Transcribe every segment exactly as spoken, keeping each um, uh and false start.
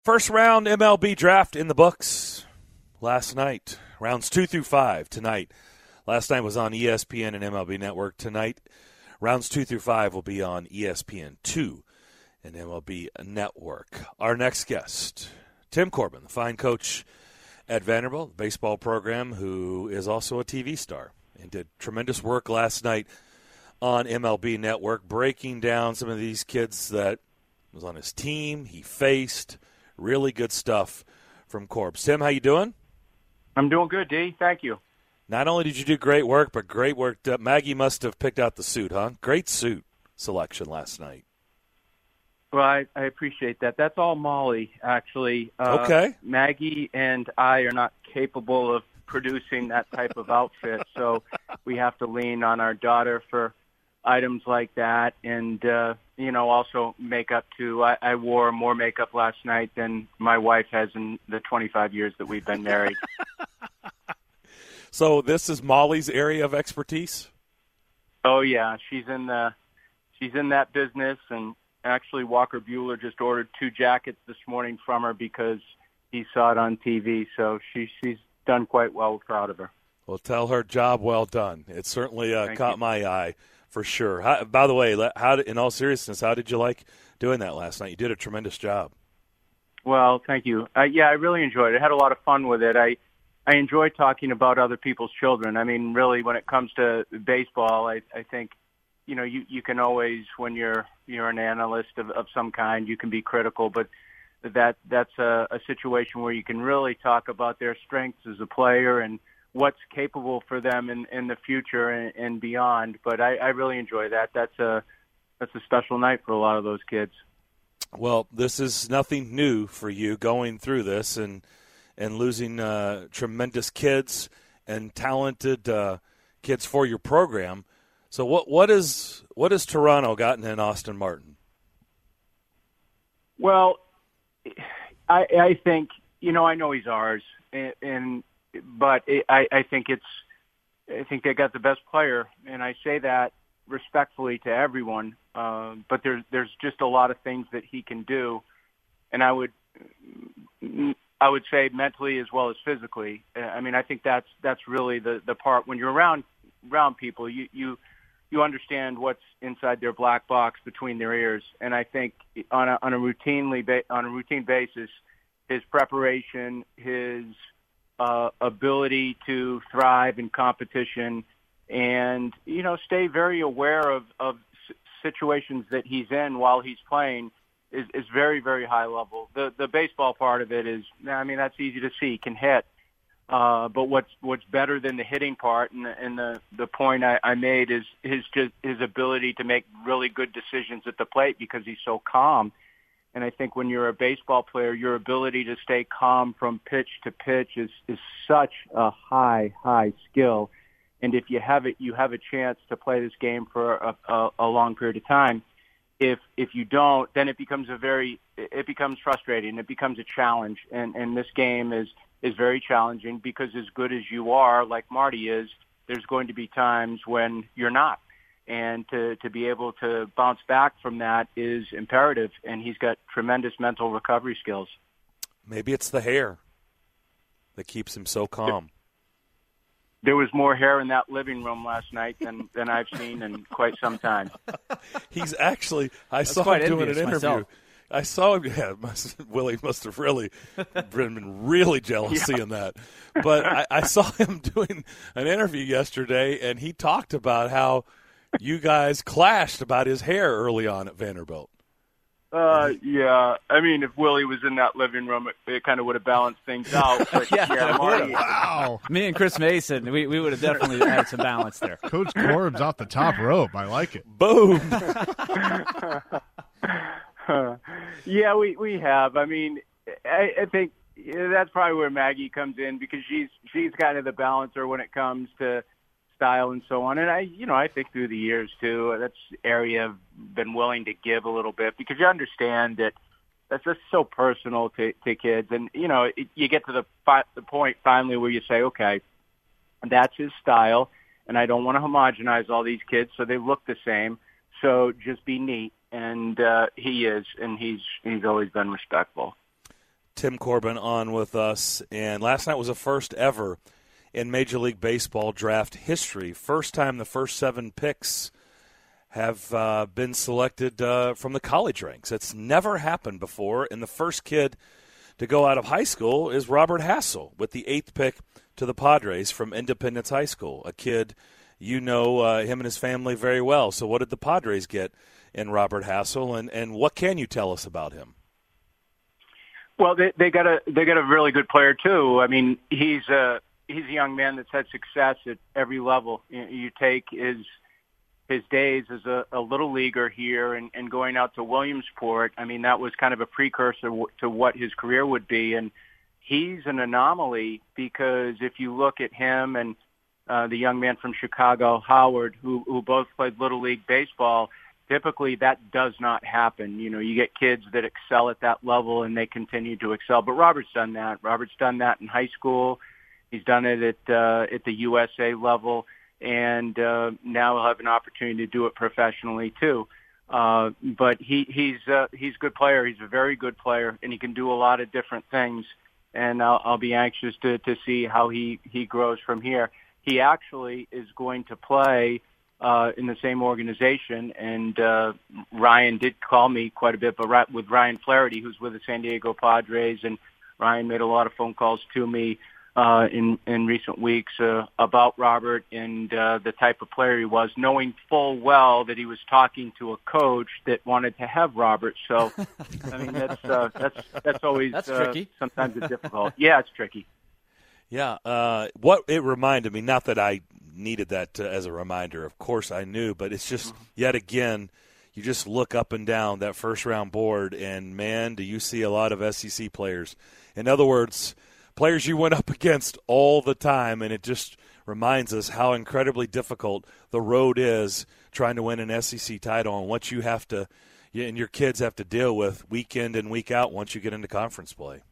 First round M L B draft in the books last night. Rounds two through five tonight. Last night was on E S P N and M L B Network. Tonight, rounds two through five will be on E S P N two and M L B Network. Our next guest, Tim Corbin, the fine coach at Vanderbilt, the baseball program, who is also a T V star and did tremendous work last night on M L B Network, breaking down some of these kids that was on his team, he faced. Really good stuff from Corbs. Tim, how you doing? I'm doing good, D. Thank you. Not only did you do great work, but great work. Maggie must have picked out the suit, huh? Great suit selection last night. Well, I, I appreciate that. That's all Molly, actually. Uh, okay. Maggie and I are not capable of producing that type of outfit, so we have to lean on our daughter for items like that, and uh, you know, also makeup too. I, I wore more makeup last night than my wife has in the twenty-five years that we've been married. So this is Molly's area of expertise? Oh yeah, she's in the she's in that business, and actually Walker Buehler just ordered two jackets this morning from her because he saw it on T V. So she she's done quite well. We're proud of her. Well, tell her job well done. It certainly uh, caught you. my eye. For sure. How, by the way, how did, in all seriousness, how did you like doing that last night? You did a tremendous job. Well, thank you. Uh, yeah, I really enjoyed it. I had a lot of fun with it. I I enjoy talking about other people's children. I mean, really, when it comes to baseball, I, I think, you know, you, you can always, when you're you're an analyst of, of some kind, you can be critical, but that that's a, a situation where you can really talk about their strengths as a player and what's capable for them in, in the future and, and beyond. But I, I really enjoy that. That's a that's a special night for a lot of those kids. Well, this is nothing new for you going through this and and losing uh, tremendous kids and talented uh, kids for your program. So what what is what has Toronto gotten in Austin Martin? Well, I, I think you know I know he's ours, and. and But it, I, I think it's, I think they got the best player, and I say that respectfully to everyone. Uh, but there's there's just a lot of things that he can do, and I would, I would say mentally as well as physically. I mean, I think that's that's really the, the part when you're around around people, you you you understand what's inside their black box between their ears, and I think on a on a routinely ba- on a routine basis, his preparation, his Uh, ability to thrive in competition and, you know, stay very aware of, of situations that he's in while he's playing is, is very, very high level. The the baseball part of it is, I mean, that's easy to see, can hit. Uh, but what's what's better than the hitting part, and the, and the, the point I, I made is his just his ability to make really good decisions at the plate because he's so calm. And I think when you're a baseball player, your ability to stay calm from pitch to pitch is, is such a high, high skill. And if you have it, you have a chance to play this game for a, a, a long period of time. If if you don't, then it becomes a very it becomes frustrating. It becomes a challenge. And and this game is is very challenging because as good as you are, like Marty is, there's going to be times when you're not. And to, to be able to bounce back from that is imperative, and he's got tremendous mental recovery skills. Maybe it's the hair that keeps him so calm. There was more hair in that living room last night than, than I've seen in quite some time. He's actually – I That's saw him doing an interview. Myself. I saw him. Yeah, must, Willie must have really been really jealous yeah. seeing that. But I, I saw him doing an interview yesterday, and he talked about how – you guys clashed about his hair early on at Vanderbilt. Uh, yeah. I mean, if Willie was in that living room, it, it kind of would have balanced things out. But yeah, yeah Marty, wow. Me and Chris Mason, we, we would have definitely had some balance there. Coach Corb's off the top rope. I like it. Boom. yeah, we, we have. I mean, I, I think that's probably where Maggie comes in because she's she's kind of the balancer when it comes to style and so on. And I, you know, I think through the years too, that's the area I've been willing to give a little bit because you understand that that's just so personal to, to kids. And, you know, it, you get to the, fi- the point finally where you say, okay, that's his style. And I don't want to homogenize all these kids so they look the same. So just be neat. And uh, he is, and he's he's always been respectful. Tim Corbin on with us, and last night was a first ever in Major League Baseball draft history. First time the first seven picks have uh, been selected uh, from the college ranks. It's never happened before, and the first kid to go out of high school is Robert Hassell with the eighth pick to the Padres from Independence High School, a kid you know uh, him and his family very well. So what did the Padres get in Robert Hassell, and, and what can you tell us about him? Well, they, they got a they got a really good player too. I mean, he's a he's a young man that's had success at every level. You, you take his his days as a, a little leaguer here and, and going out to Williamsport. I mean, that was kind of a precursor w- to what his career would be, and he's an anomaly because if you look at him and uh, the young man from Chicago, Howard, who who both played Little League baseball. Typically, that does not happen. You know, you get kids that excel at that level, and they continue to excel. But Robert's done that. Robert's done that in high school. He's done it at uh, at the U S A level, and uh, now he'll have an opportunity to do it professionally too. Uh, but he he's uh, he's a good player. He's a very good player, and he can do a lot of different things. And I'll, I'll be anxious to to see how he he grows from here. He actually is going to play Uh, in the same organization, and uh, Ryan did call me quite a bit, but right, with Ryan Flaherty, who's with the San Diego Padres, and Ryan made a lot of phone calls to me uh, in in recent weeks uh, about Robert and uh, the type of player he was, knowing full well that he was talking to a coach that wanted to have Robert. So, I mean, that's uh, that's that's always that's uh, tricky. sometimes it's difficult. Yeah, it's tricky. Yeah, uh, what it reminded me, not that I needed that uh, as a reminder, of course I knew, but it's just, yet again, you just look up and down that first-round board, and, man, do you see a lot of S E C players. In other words, players you went up against all the time, and it just reminds us how incredibly difficult the road is trying to win an S E C title and what you have to – and your kids have to deal with week in and week out once you get into conference play.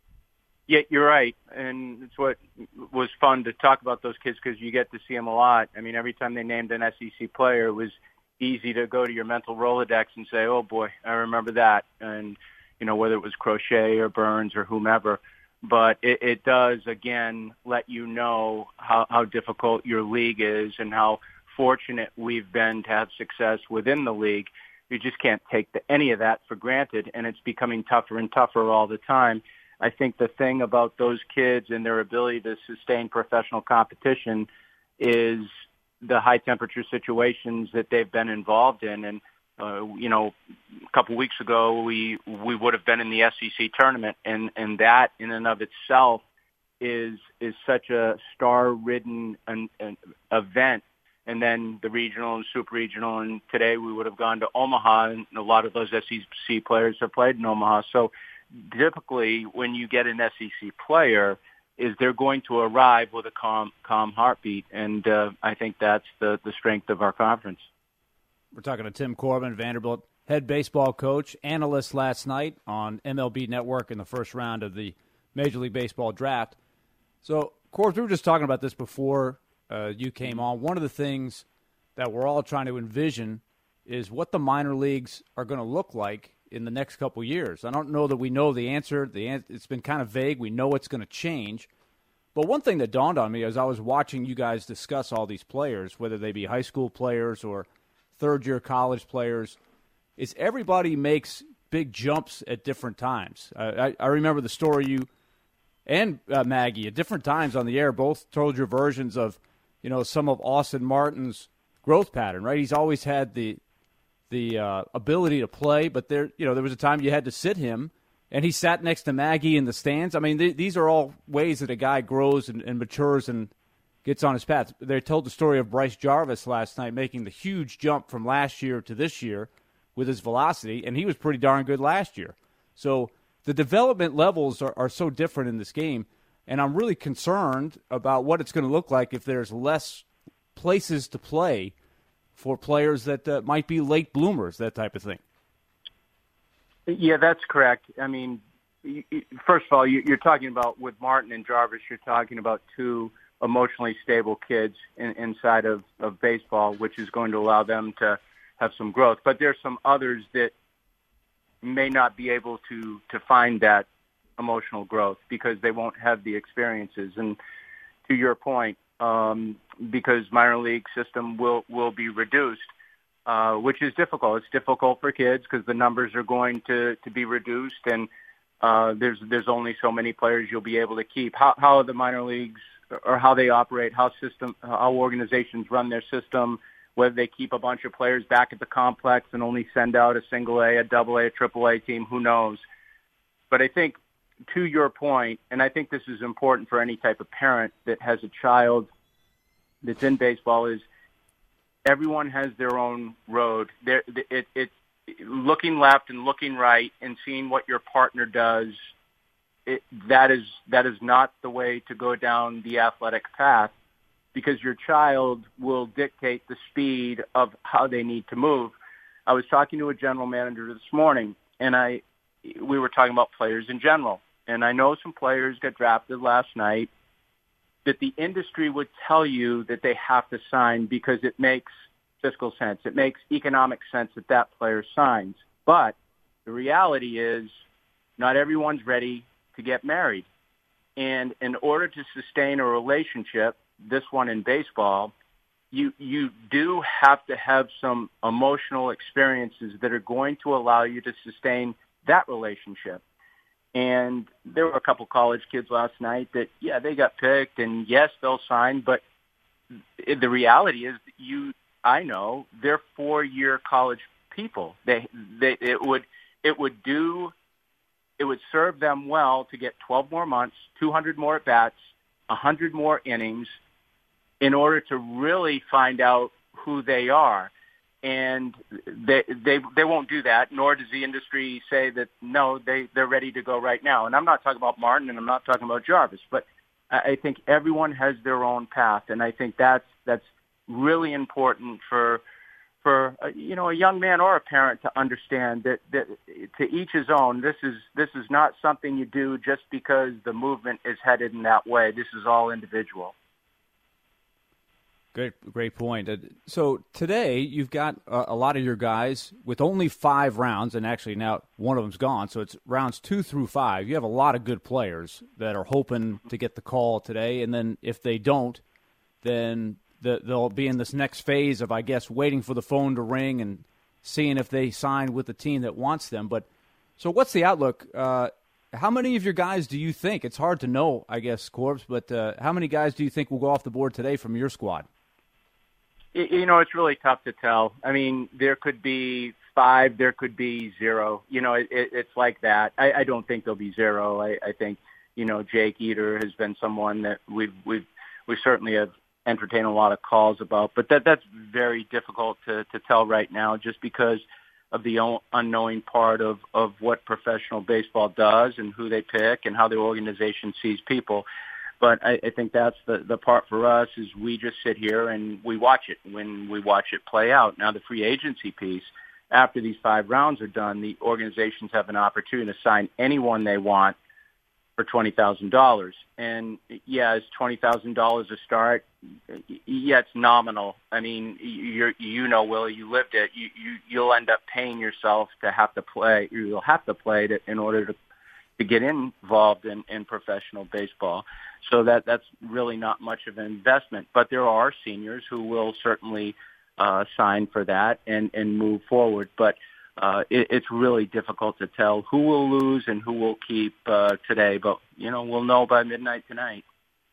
Yeah, you're right, and it's what was fun to talk about those kids because you get to see them a lot. I mean, every time they named an S E C player, it was easy to go to your mental Rolodex and say, oh, boy, I remember that, and, you know, whether it was Crochet or Burns or whomever. But it, it does, again, let you know how, how difficult your league is and how fortunate we've been to have success within the league. You just can't take the, any of that for granted, and it's becoming tougher and tougher all the time. I think the thing about those kids and their ability to sustain professional competition is the high temperature situations that they've been involved in. And, uh, you know, a couple weeks ago, we, we would have been in the S E C tournament, and, and that in and of itself is, is such a star ridden an, an event. And then the regional and super regional. And today we would have gone to Omaha, and a lot of those S E C players have played in Omaha. So, typically, when you get an S E C player, is they're going to arrive with a calm, calm heartbeat, and uh, I think that's the, the strength of our conference. We're talking to Tim Corbin, Vanderbilt head baseball coach, analyst last night on M L B Network in the first round of the Major League Baseball draft. So, Corbin, we were just talking about this before uh, you came on. One of the things that we're all trying to envision is what the minor leagues are going to look like in the next couple years. I don't know that we know the answer. The an- It's been kind of vague. We know it's going to change. But one thing that dawned on me as I was watching you guys discuss all these players, whether they be high school players or third-year college players, is everybody makes big jumps at different times. Uh, I, I remember the story you and uh, Maggie at different times on the air both told your versions of, you know, some of Austin Martin's growth pattern, right? He's always had the the uh, ability to play, but there, you know, there was a time you had to sit him, and he sat next to Maggie in the stands. I mean, th- these are all ways that a guy grows and, and matures and gets on his path. They told the story of Bryce Jarvis last night making the huge jump from last year to this year with his velocity, and he was pretty darn good last year. So the development levels are, are so different in this game, and I'm really concerned about what it's going to look like if there's less places to play for players that uh, might be late bloomers, that type of thing. Yeah, that's correct. I mean, first of all, you're talking about with Martin and Jarvis, you're talking about two emotionally stable kids in, inside of, of baseball, which is going to allow them to have some growth. But there's some others that may not be able to, to find that emotional growth because they won't have the experiences. And to your point, um, because minor league system will, will be reduced, uh, which is difficult. It's difficult for kids because the numbers are going to, to be reduced, and uh, there's there's only so many players you'll be able to keep. How, how the minor leagues or how they operate, how system, how organizations run their system, whether they keep a bunch of players back at the complex and only send out a single A, a double A, a triple A team, who knows? But I think, to your point, and I think this is important for any type of parent that has a child that's in baseball, is everyone has their own road. There, it, it, looking left and looking right and seeing what your partner does, it, that is that is not the way to go down the athletic path, because your child will dictate the speed of how they need to move. I was talking to a general manager this morning, and I we were talking about players in general. And I know some players got drafted last night that the industry would tell you that they have to sign because it makes fiscal sense. It makes economic sense that that player signs. But the reality is not everyone's ready to get married. And in order to sustain a relationship, this one in baseball, you you do have to have some emotional experiences that are going to allow you to sustain that relationship. And there were a couple college kids last night that, yeah, they got picked, and yes, they'll sign, but the reality is you, I know, they're four-year college people. They, they, it would, it would do, it would serve them well to get twelve more months, two hundred more at bats, one hundred more innings, in order to really find out who they are. And they they they won't do that, nor does the industry say that, no, they, they're ready to go right now. And I'm not talking about Martin, and I'm not talking about Jarvis, but I think everyone has their own path, and I think that's that's really important for for uh, you know, a young man or a parent to understand that, that to each his own. This is this is not something you do just because the movement is headed in that way. This is all individual. Great, great point. Uh, so today you've got uh, a lot of your guys with only five rounds, and actually now one of them's gone, so it's rounds two through five. You have a lot of good players that are hoping to get the call today, and then if they don't, then the, they'll be in this next phase of, I guess, waiting for the phone to ring and seeing if they sign with the team that wants them. But so what's the outlook? Uh, how many of your guys do you think, it's hard to know, I guess, Corbs, but uh, how many guys do you think will go off the board today from your squad? You know, it's really tough to tell. I mean, there could be five, there could be zero. You know, it, it, it's like that. I, I don't think there'll be zero. I, I think, you know, Jake Eater has been someone that we've we've we certainly have entertained a lot of calls about, but that that's very difficult to, to tell right now, just because of the unknowing part of, of what professional baseball does and who they pick and how the organization sees people. But I, I think that's the, the part for us, is we just sit here and we watch it when we watch it play out. Now, the free agency piece, after these five rounds are done, the organizations have an opportunity to sign anyone they want for twenty thousand dollars. And, yeah, is twenty thousand dollars a start? Yeah, it's nominal. I mean, you're, you know, Willie, you lived it. You, you, you'll end up paying yourself to have to play. You'll have to play it in order to to get involved in, in professional baseball. So that that's really not much of an investment. But there are seniors who will certainly uh, sign for that and, and move forward. But uh, it, it's really difficult to tell who will lose and who will keep uh, today. But, you know, we'll know by midnight tonight.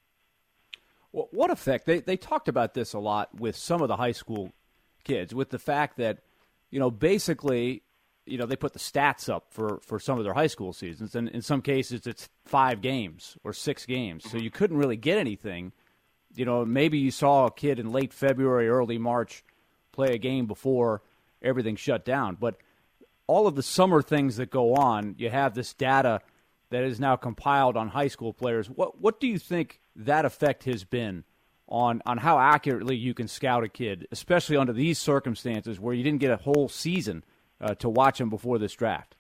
Well, what effect? They, they talked about this a lot with some of the high school kids, with the fact that, you know, basically – you know, they put the stats up for, for some of their high school seasons, and in some cases it's five games or six games. So you couldn't really get anything. You know, maybe you saw a kid in late February, early March play a game before everything shut down. But all of the summer things that go on, you have this data that is now compiled on high school players. What what do you think that effect has been on, on how accurately you can scout a kid, especially under these circumstances where you didn't get a whole season Uh, to watch him before this draft?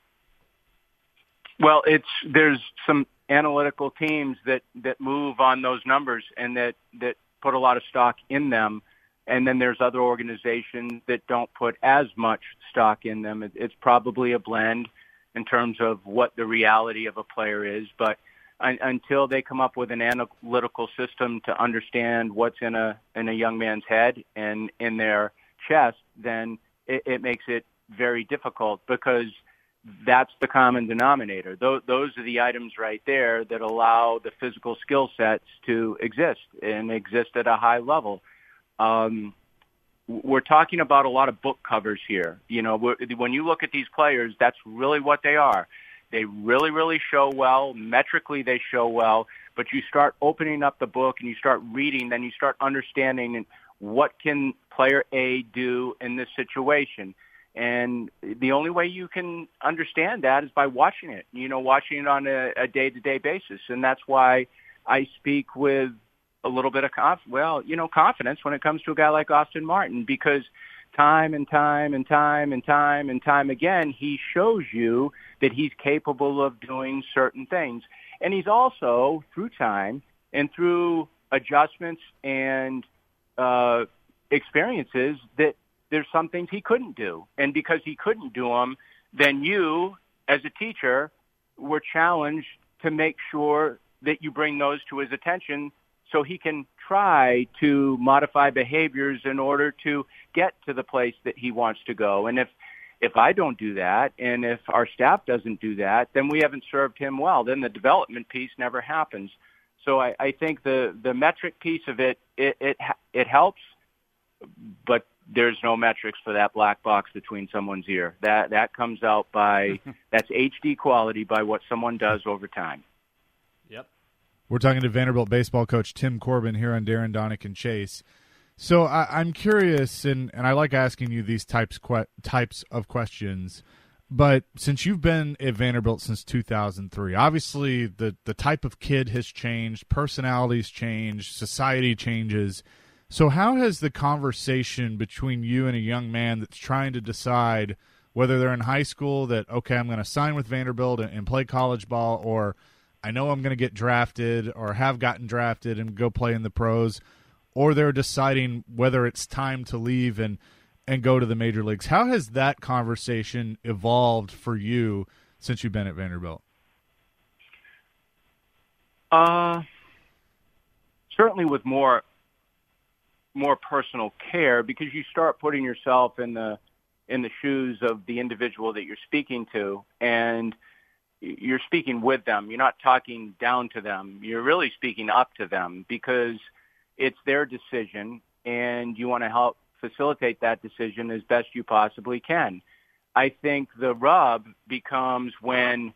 Well, it's there's some analytical teams that, that move on those numbers and that, that put a lot of stock in them, and then there's other organizations that don't put as much stock in them. It, it's probably a blend, in terms of what the reality of a player is. But un- until they come up with an analytical system to understand what's in a in a young man's head and in their chest, then it, it makes it very difficult, because that's the common denominator. Those, those are the items right there that allow the physical skill sets to exist and exist at a high level. Um, we're talking about a lot of book covers here. You know, when you look at these players, that's really what they are. They really, really show well. Metrically, they show well. But you start opening up the book and you start reading, then you start understanding what can player A do in this situation. And the only way you can understand that is by watching it, you know, watching it on a, a day-to-day basis. And that's why I speak with a little bit of, conf- well, you know, confidence when it comes to a guy like Austin Martin, because time and time and time and time and time again, he shows you that he's capable of doing certain things. And he's also, through time and through adjustments and uh, experiences, that there's some things he couldn't do. And because he couldn't do them, then you, as a teacher, were challenged to make sure that you bring those to his attention so he can try to modify behaviors in order to get to the place that he wants to go. And if if I don't do that, and if our staff doesn't do that, then we haven't served him well. Then the development piece never happens. So I, I think the, the metric piece of it, it, it, it helps, but there's no metrics for that black box between someone's ear. That that comes out by, that's H D quality by what someone does over time. Yep. We're talking to Vanderbilt baseball coach Tim Corbin here on Darren, Donick, and Chase. So I, I'm curious, and, and I like asking you these types que- types of questions, but since you've been at Vanderbilt since two thousand three, obviously the, the type of kid has changed, personalities change, society changes. So how has the conversation between you and a young man that's trying to decide whether they're in high school that, okay, I'm going to sign with Vanderbilt and, and play college ball, or I know I'm going to get drafted or have gotten drafted and go play in the pros, or they're deciding whether it's time to leave and, and go to the major leagues. How has that conversation evolved for you since you've been at Vanderbilt? Uh, certainly with more more personal care, because you start putting yourself in the in the shoes of the individual that you're speaking to, and you're speaking with them. You're not talking down to them. You're really speaking up to them, because it's their decision, and you want to help facilitate that decision as best you possibly can. I think the rub becomes when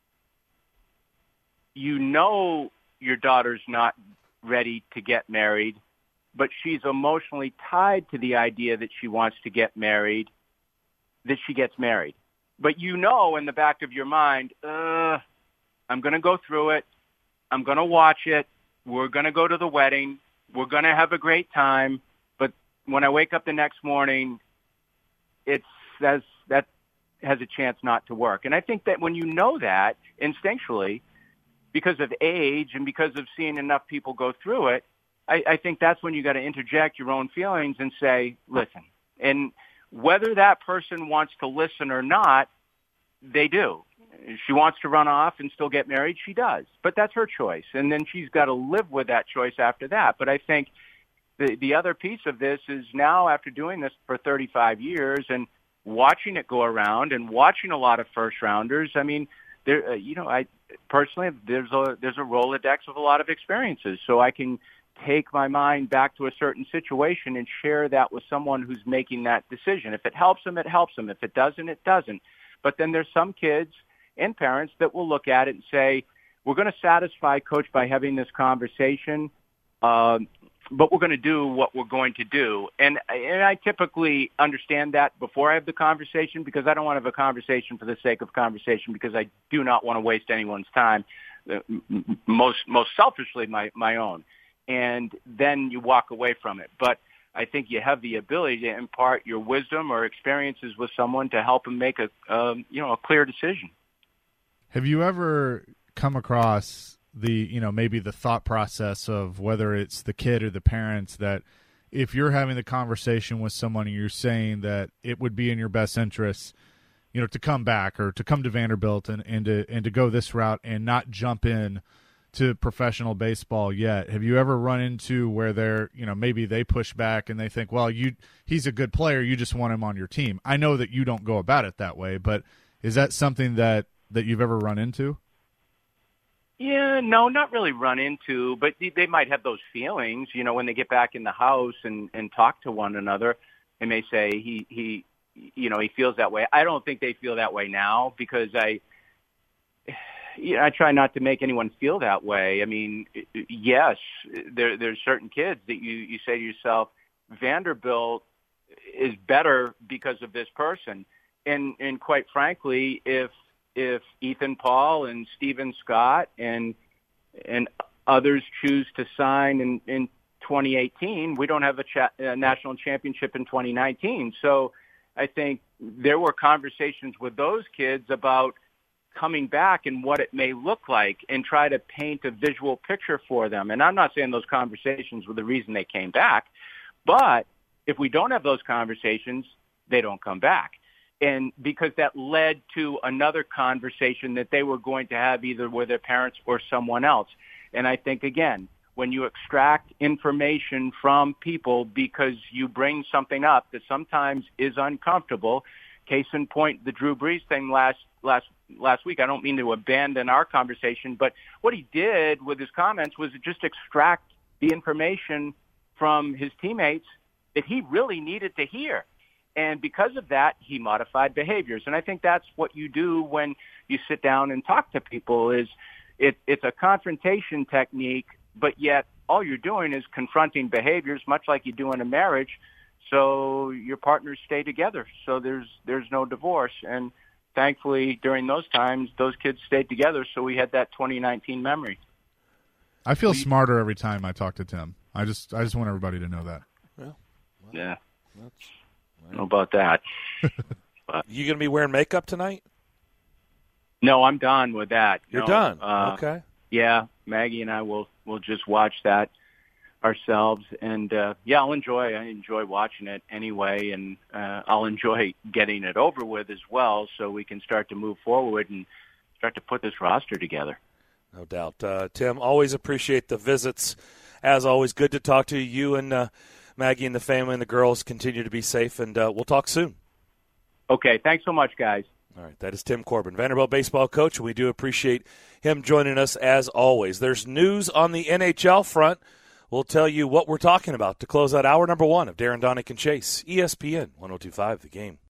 you know your daughter's not ready to get married, but she's emotionally tied to the idea that she wants to get married, that she gets married. But you know in the back of your mind, uh, I'm going to go through it. I'm going to watch it. We're going to go to the wedding. We're going to have a great time. But when I wake up the next morning, it's that's, that has a chance not to work. And I think that when you know that instinctually, because of age and because of seeing enough people go through it, I, I think that's when you got to interject your own feelings and say, listen. And whether that person wants to listen or not, they do. If she wants to run off and still get married, she does. But that's her choice. And then she's got to live with that choice after that. But I think the, the other piece of this is now, after doing this for thirty-five years and watching it go around and watching a lot of first-rounders, I mean, there, uh, you know, I personally, there's a, there's a Rolodex of a lot of experiences. So I can take my mind back to a certain situation and share that with someone who's making that decision. If it helps them, it helps them. If it doesn't, it doesn't. But then there's some kids and parents that will look at it and say, we're going to satisfy Coach by having this conversation, um, but we're going to do what we're going to do. And, and I typically understand that before I have the conversation, because I don't want to have a conversation for the sake of conversation, because I do not want to waste anyone's time, uh, most most selfishly my, my own. And then you walk away from it. But I think you have the ability to impart your wisdom or experiences with someone to help them make a, um, you know, a clear decision. Have you ever come across the, you know, maybe the thought process of whether it's the kid or the parents, that if you're having the conversation with someone and you're saying that it would be in your best interest you know, to come back or to come to Vanderbilt and, and to and to go this route and not jump in to professional baseball yet? Have you ever run into where they're, you know, maybe they push back and they think, well, you he's a good player, you just want him on your team? I know that you don't go about it that way, but is that something that, that you've ever run into? Yeah, no, not really run into, but they might have those feelings, you know, when they get back in the house and, and talk to one another. They may say he, he, you know, he feels that way. I don't think they feel that way now because I, you know, I try not to make anyone feel that way. I mean, yes, there, there's certain kids that you, you say to yourself, Vanderbilt is better because of this person. And, and quite frankly, if, if Ethan Paul and Steven Scott and, and others choose to sign in, in twenty eighteen, we don't have a, cha- a national championship in twenty nineteen. So I think there were conversations with those kids about coming back and what it may look like and try to paint a visual picture for them. And I'm not saying those conversations were the reason they came back, but if we don't have those conversations, they don't come back. And because that led to another conversation that they were going to have either with their parents or someone else. And I think, again, when you extract information from people because you bring something up that sometimes is uncomfortable, case in point, the Drew Brees thing last last last week. I don't mean to abandon our conversation, but what he did with his comments was just extract the information from his teammates that he really needed to hear. And because of that, he modified behaviors. And I think that's what you do when you sit down and talk to people is it, it's a confrontation technique, but yet all you're doing is confronting behaviors, much like you do in a marriage, so your partners stay together. So there's there's no divorce. And thankfully, during those times, those kids stayed together, so we had that twenty nineteen memory. I feel we, smarter every time I talk to Tim. I just I just want everybody to know that. Well, well yeah. That's, I don't know about that. But. You going to be wearing makeup tonight? No, I'm done with that. You're no, done? Uh, okay. Yeah, Maggie and I will will just watch that ourselves. And, uh, yeah, I'll enjoy I enjoy watching it anyway, and uh, I'll enjoy getting it over with as well so we can start to move forward and start to put this roster together. No doubt. Uh, Tim, always appreciate the visits. As always, good to talk to you. You and uh, Maggie and the family and the girls continue to be safe, and uh, we'll talk soon. Okay, thanks so much, guys. All right, that is Tim Corbin, Vanderbilt baseball coach. We do appreciate him joining us as always. There's news on the N H L front. We'll tell you what we're talking about to close out hour number one of Darren Donick and Chase, E S P N one oh two point five The Game.